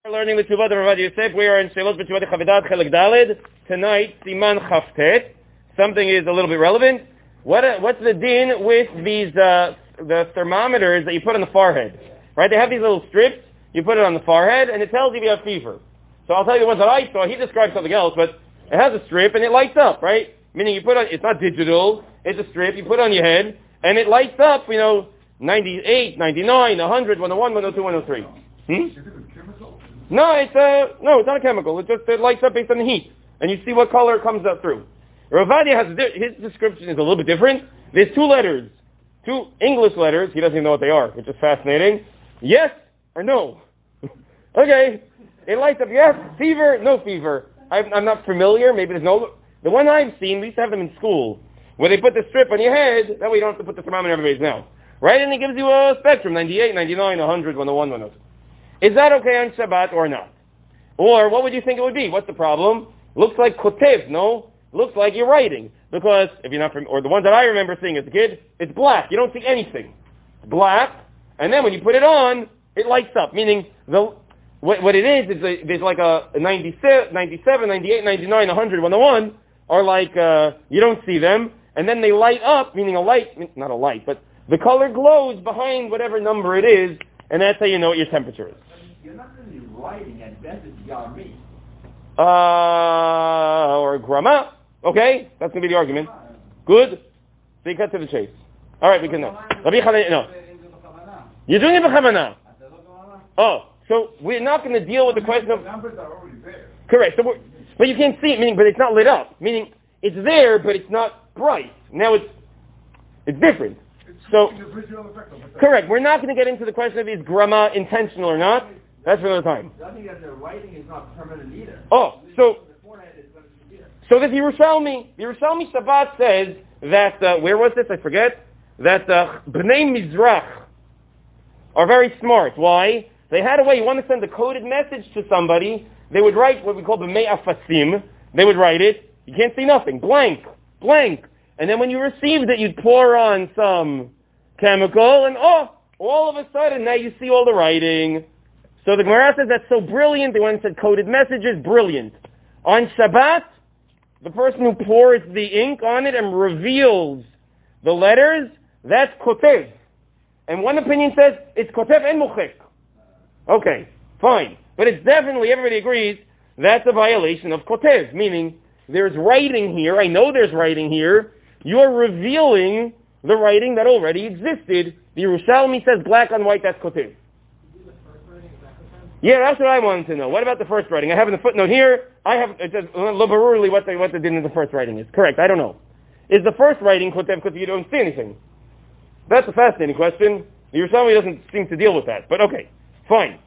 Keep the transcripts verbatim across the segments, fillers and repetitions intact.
We're learning the Tuvah of Rav Yosef. We are in Shelot B'Tuvah Chavidat Chelik Daled. Tonight, Siman Chaftet. Something is a little bit relevant. What uh, what's the din with these uh, the thermometers that you put on the forehead? Right? They have these little strips. You put it on the forehead, and it tells you if you have fever. So I'll tell you the ones that I saw. He described something else, but it has a strip and it lights up. Right? Meaning you put on. It's not digital. It's a strip. You put it on your head, and it lights up. You know, ninety-eight, ninety-nine, one hundred, one oh one, one oh two, one oh three. Hmm? No, it's uh, no, it's not a chemical. It just it lights up based on the heat, and you see what color it comes up through. Rav Ovadia has his description is a little bit different. There's two letters, two English letters. He doesn't even know what they are, which is fascinating. Yes or no? Okay, it lights up. Yes, fever, no fever. I'm, I'm not familiar. Maybe there's no. The one I've seen, we used to have them in school, where they put the strip on your head. That way you don't have to put the thermometer everybody's now, right? And it gives you a spectrum: ninety-eight, ninety-nine, one hundred, one oh one, one oh two. Is that okay on Shabbat or not? Or what would you think it would be? What's the problem? Looks like kotev, no? Looks like you're writing. Because, if you're not from, or the ones that I remember seeing as a kid, it's black. You don't see anything. It's black, and then when you put it on, it lights up. Meaning, the what, what it is, is a, there's like a, a ninety-seven, ninety-eight, ninety-nine, one hundred, one oh one, are like, uh, you don't see them, and then they light up, meaning a light, not a light, but the color glows behind whatever number it is, and that's how you know what your temperature is. You're not really writing, at best it's Yarmi. Uh, or grama. Okay, that's going to be the argument. Good. So you cut to the chase. All right, we can know. No. You're doing it b'chavana. Oh, so we're not going to deal with the question of... Numbers are already there. Correct. So we're, but you can't see it, meaning, but it's not lit up. Meaning, it's there, but it's not bright. Now it's it's different. So, correct. We're not going to get into the question of is grama intentional or not. That's for another time. I think that the writing is not permanent either. Oh, so so this Yerushalmi, the Yerushalmi Shabbat says that, uh, where was this? I forget. That uh, Bnei Mizrach are very smart. Why? They had a way, you want to send a coded message to somebody, they would write what we call B'mei Afasim. They would write it. You can't see nothing. Blank. Blank. And then when you received it, you'd pour on some chemical, and oh, all of a sudden, now you see all the writing. So the Gemara says that's so brilliant. They went and said coded messages, brilliant. On Shabbat, the person who pours the ink on it and reveals the letters, that's kotev. And one opinion says it's kotev and muchek. Okay, fine. But it's definitely, everybody agrees, that's a violation of kotev, meaning there's writing here. I know there's writing here. You're revealing the writing that already existed. The Yerushalmi says black on white, that's kotev. Yeah, that's what I wanted to know. What about the first writing? I have in the footnote here, I have, it says, Lobarurli, what the, what the din of the first writing is. Correct, I don't know. Is the first writing kotev because you don't see anything? That's a fascinating question. The Yerushalmi doesn't seem to deal with that, but okay, fine.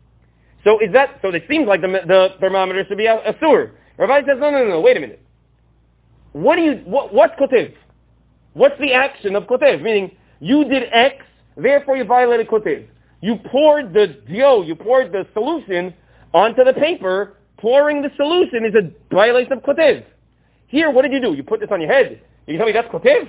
So is that, so it seems like the, the thermometer should be a, a sewer. Rabbi says, no, no, no, no, wait a minute. What do you, what, what's kotev? What's the action of kotev? Meaning, you did X, therefore you violated kotev. You poured the dough, you poured the solution onto the paper. Pouring the solution is a violation of kotev. Here, what did you do? You put this on your head. You tell me that's kotev?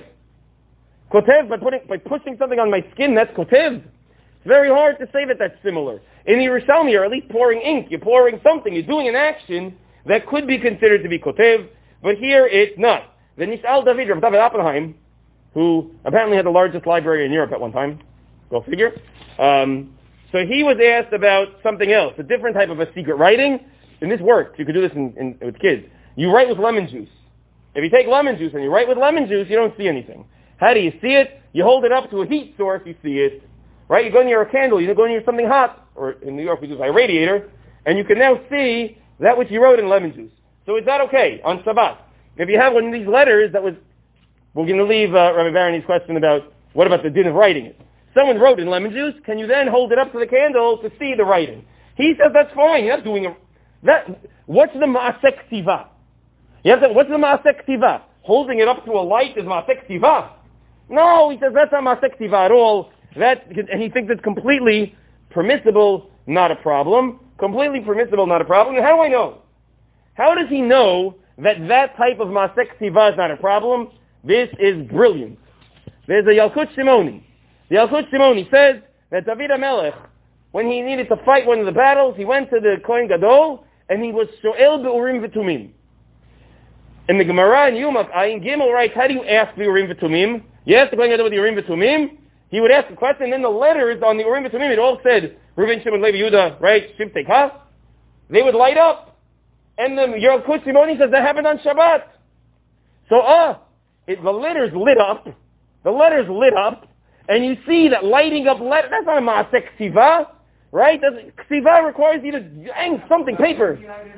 Kotev, by, putting, by pushing something on my skin, that's kotev? It's very hard to say that that's similar. In the Yerushalmi, you're at least pouring ink. You're pouring something. You're doing an action that could be considered to be kotev, but here it's not. The Nishal David, Rav David Oppenheim, who apparently had the largest library in Europe at one time, go figure. Um, so he was asked about something else, a different type of a secret writing, and this works. You could do this in, in, with kids. You write with lemon juice. If you take lemon juice and you write with lemon juice, you don't see anything. How do you see it? You hold it up to a heat source, you see it. Right? You go near a candle, you go near something hot, or in New York we use a radiator, and you can now see that which you wrote in lemon juice. So is that okay on Shabbat? If you have one of these letters that was, we're going to leave uh, Rabbi Barany's question about what about the din of writing it. Someone wrote in lemon juice, can you then hold it up to the candle to see the writing? He says that's fine, you're not doing a, that, what's the ma'aseh k'tiva? You have to, what's the ma'aseh k'tiva? Holding it up to a light is ma'aseh k'tiva? No, he says that's not ma'aseh k'tiva at all. That, and he thinks it's completely permissible, not a problem. Completely permissible, not a problem. And how do I know? How does he know that that type of ma'aseh k'tiva is not a problem? This is brilliant. There's a Yalkut Shimoni. The Yalkut Shimoni says that David HaMelech when he needed to fight one of the battles, he went to the Kohen Gadol, and he was sho'el be'urim v'tumim. In the Gemara in Yuma, Ayin Gimel writes, how do you ask the urim v'tumim? You ask the Kohen Gadol with the urim v'tumim, he would ask the question, and then the letters on the urim v'tumim, it all said, Reuven, Shimon, Levi, Yehuda, right, Shivtei Kaf, they would light up. And the Yerel Kutz Simoni says that happened on Shabbat. So, ah, uh, the letters lit up, the letters lit up, and you see that lighting up letters, that's not a Maaseh Ksiva, right? Ksiva requires you to hang something, paper.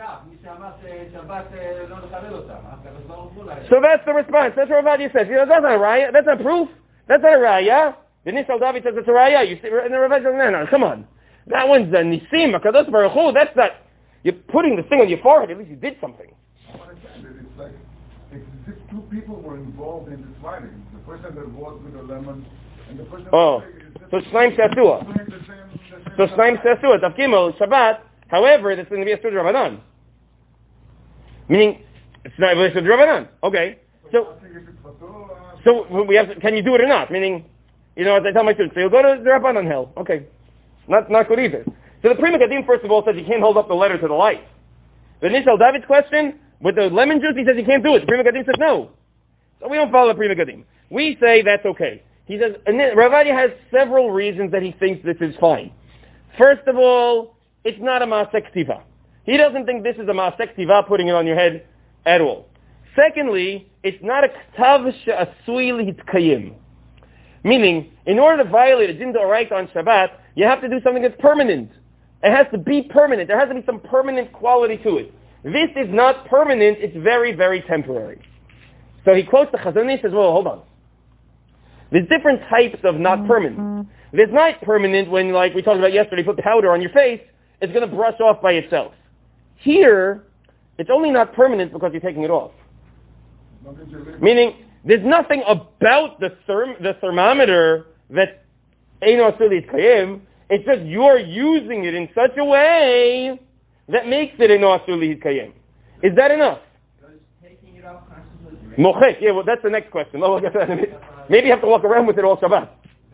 So that's the response. That's what Ravadia says. You know, that's not a raya. That's not proof. That's not a raya. The Nishal David says it's a raya. You see, and the Ravadia says, no, no, come on. That one's the Nisim, HaKadosh Baruch Hu. That's not, you're putting the thing on your forehead. At least you did something. It's like, if two people were involved in this writing, the person that was with the lemon, and the person oh, so Shnaim Shasua. So Shnaim Shasua, Tav Gimel, Shabbat. However, this is going to be a Sud Rabbanan. Meaning, it's not a Sud Rabbanan. Okay. So, so we have to, can you do it or not? Meaning, you know, as I tell my students, so you'll go to the Rabbanan hell. Okay. Not, not good either. So the Pri Megadim, first of all, says you can't hold up the letter to the light. The Nishal David's question, with the lemon juice, he says you can't do it. The Pri Megadim says no. So we don't follow the Pri Megadim. We say that's okay. He says, and then Ravadia has several reasons that he thinks this is fine. First of all, it's not a Maaseh Ktiva. He doesn't think this is a Maaseh Ktiva, putting it on your head at all. Secondly, it's not a Ktav she'asui lihitkayim. Meaning, in order to violate a din d'oraita on Shabbat, you have to do something that's permanent. It has to be permanent. There has to be some permanent quality to it. This is not permanent. It's very, very temporary. So he quotes the Chazon Ish, says, well, hold on. There's different types of not permanent. There's not permanent when, like we talked about yesterday, you put powder on your face, it's going to brush off by itself. Here, it's only not permanent because you're taking it off. Meaning, there's nothing about the therm- the thermometer that Eino Asur Lihitkayim. It's just you're using it in such a way that makes it Eino Asur Lihitkayim. Is that enough? Taking it off constantly. Mochek, yeah, well that's the next question. Oh, maybe you have to walk around with it all Shabbat.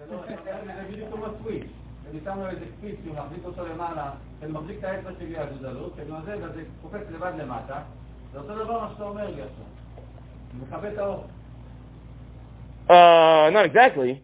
Uh, not exactly.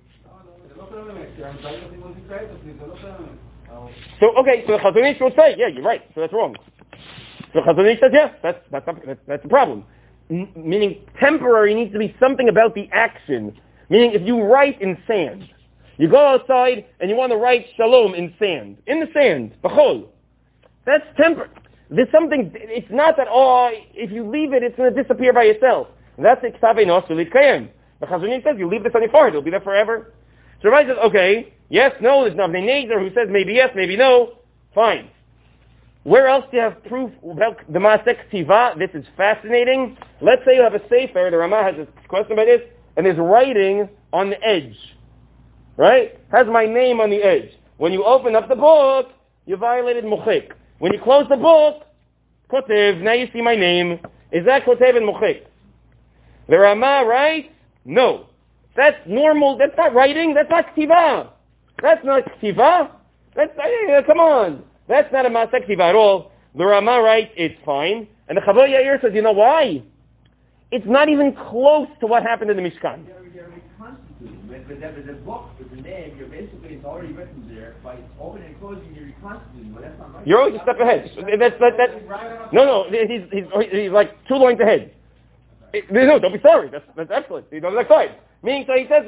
So, okay, so the Chazon Ish will say, yeah, you're right, so that's wrong. So the Chazon Ish says, yes, that's, that's, that's, that's the problem. M- meaning, temporary needs to be something about the action. Meaning, if you write in sand, you go outside and you want to write shalom in sand, in the sand, b'chol, that's temporary. There's something, it's not that, oh, if you leave it, it's going to disappear by itself. That's the Ktav Eino Asur Lihitkayim. The Chazon Ish says, you leave this on your forehead, it'll be there forever. So Rabbi says, okay, yes, no, there's Navnei Nezer who says maybe yes, maybe no, fine. Where else do you have proof about the Maaseh Ktiva? This is fascinating. Let's say you have a sefer, the Ramah has a question about this, and there's writing on the edge, right? Has my name on the edge. When you open up the book, you violated Mochek. When you close the book, Kotev, now you see my name. Is that Kotev and Mochek? The Ramah writes, no. That's normal. That's not writing. That's not Ktiva. That's not Ktiva. That's, uh, come on. That's not a Maaseh Ktiva at all. The Ramah writes, it's fine. And the Chavor Yair says, you know why? It's not even close to what happened in the Mishkan. With the, with the book, with the name, you're basically, it's already written there. By opening and closing, you're reconstituting, but that's not right. You're always a step ahead. That's, that, that, no, no, he's, he's, he's like two lines ahead. It, no, don't be sorry. That's, that's excellent. You don't like five. Meaning, so he says,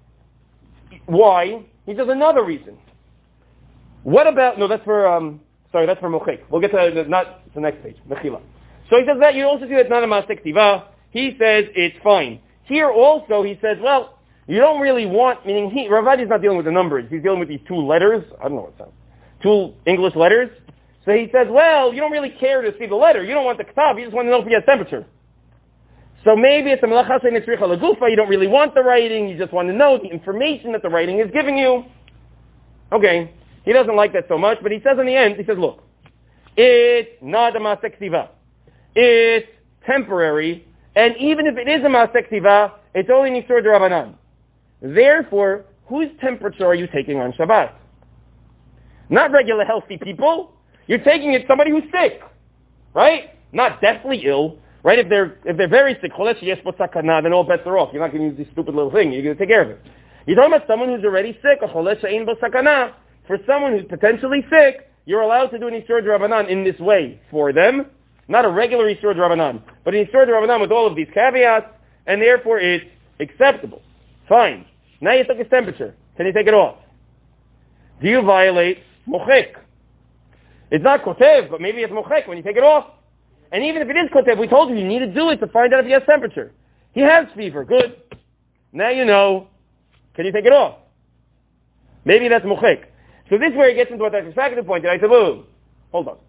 why? He says another reason. What about, no, that's for, um, sorry, that's for Mochek. We'll get to the, not the next page, Mechila. So he says that, you also see that's not a Maaseh Ktiva. He says it's fine. Here also, he says, well, you don't really want, meaning he, Ravadi is not dealing with the numbers. He's dealing with these two letters. I don't know what it sounds. Two English letters. So he says, well, you don't really care to see the letter. You don't want the ktav. You just want to know if he has temperature. So maybe it's a melacha say netzricha lagufa. You don't really want the writing. You just want to know the information that the writing is giving you. Okay. He doesn't like that so much, but he says in the end, he says, look, it's not a Maaseh Ktiva. It's temporary. And even if it is a Maaseh Ktiva, it's only Nisur D'Rabbanan. Therefore, whose temperature are you taking on Shabbat? Not regular healthy people. You're taking it somebody who's sick, right? Not deathly ill, right? If they're if they're very sick, then all bets are off. You're not going to use this stupid little thing. You're going to take care of it. You're talking about someone who's already sick. For someone who's potentially sick, you're allowed to do an Isur D'Rabbanan in this way for them. Not a regular Isur D'Rabbanan, but an Isur D'Rabbanan with all of these caveats, and therefore it's acceptable. Fine. Now you took his temperature. Can you take it off? Do you violate mochek? It's not kotev, but maybe it's mochek when you take it off. And even if it is kotev, we told you you need to do it to find out if he has temperature. He has fever. Good. Now you know. Can you take it off? Maybe that's mochek. So this is where he gets into what I second pointed. I said, whoa, hold on.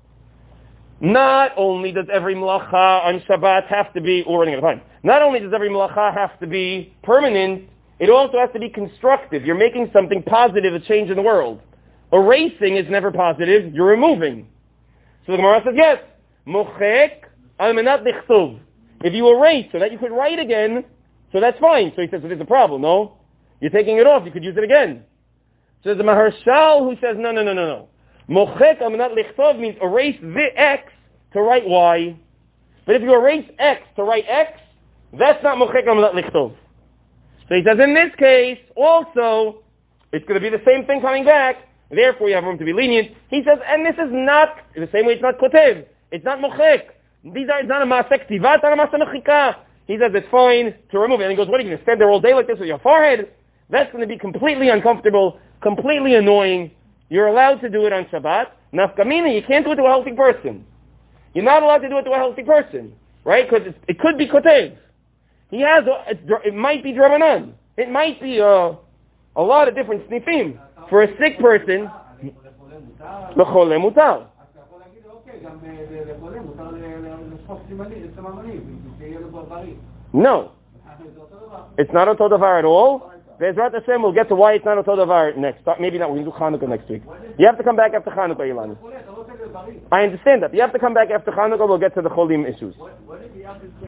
Not only does every melacha on Shabbat have to be, we're running out of time. Not only does every melacha have to be permanent, it also has to be constructive. You're making something positive, a change in the world. Erasing is never positive. You're removing. So the Gemara says, yes, mochek al menat lichtov. If you erase so that you could write again, so that's fine. So he says, well, there's a problem. No, you're taking it off. You could use it again. So there's a Maharshal who says, no, no, no, no, no. Mochek al menat lichtov means erase the X to write Y. But if you erase X to write X, that's not mochek al menat lichtov. So he says, in this case, also, it's going to be the same thing coming back. Therefore, you have room to be lenient. He says, and this is not, the same way it's not kotev. It's not mochek. These are, it's not a masek tiva, it's not a masek mechika. He says, it's fine to remove it. And he goes, what are you going to stand there all day like this with your forehead? That's going to be completely uncomfortable, completely annoying. You're allowed to do it on Shabbat. Nafkamina, you can't do it to a healthy person. You're not allowed to do it to a healthy person, right? Because it could be kotev. He has, a, it might be D'Rabbanan. It might be a, a lot of different snifim. For a sick person, l'chole mutar. No. It's not Oto Davar at all. Be'ezrat Hashem, we'll get to why it's not Oto Davar next. Maybe not, we're going to do Chanukah next week. You have to come back after Chanukah, Ilana. I understand that. You have to come back after Chanukah, we'll get to the Cholim issues.